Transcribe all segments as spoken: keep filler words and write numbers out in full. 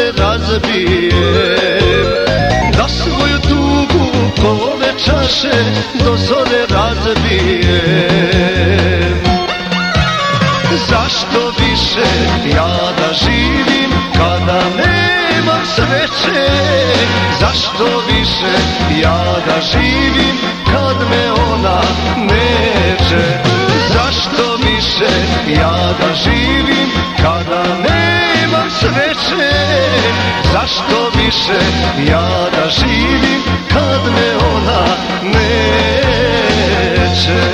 zore razbijem, da svoju tugu pole čaše do zore razbijem. Zašto više ja da živim kada nemam sreće? Zašto više ja da živim kad me ona neće? Zašto više ja da živim kada nemam sreće? Zašto više ja da živim kad me ona neće?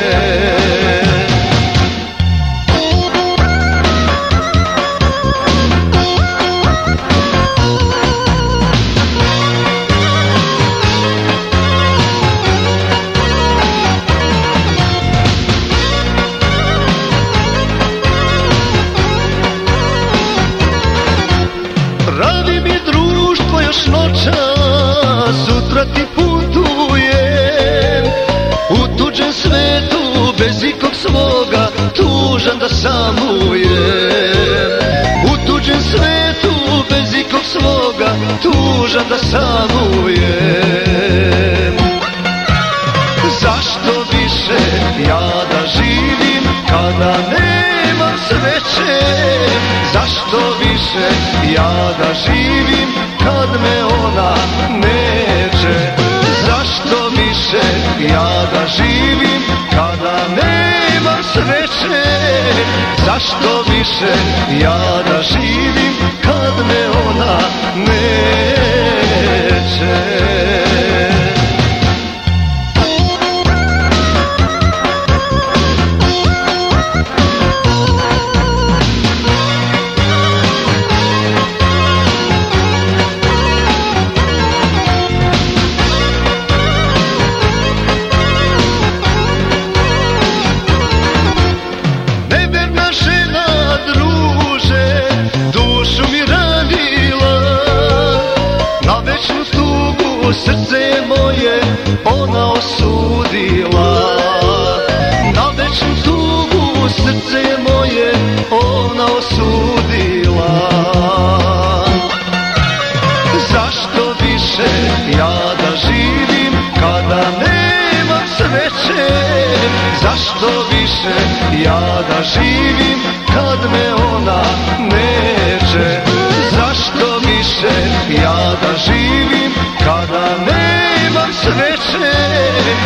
Radi mi društvo još noćas, sutra ti putujem u tuđem svetu bez ikog svoga, tužan da samujem. U tuđem svetu bez ikog svoga, tužan da samujem. Zašto više ja da živim kada nemam sreće? Zašto više ja da živim kad me ona neće? Zašto više ja da živim kada nemam sreće? Zašto više ja da živim kad me ona neće? Srce moje ona osudila, na večnu tugu srce moje ona osudila. Zašto više ja da živim kada nemam sreće? Zašto više ja da živim kad me ona neće? Zašto više ja da živim kada nemam sreće?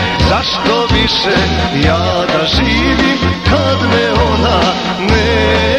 Zašto više ja da živim kad me ona neće?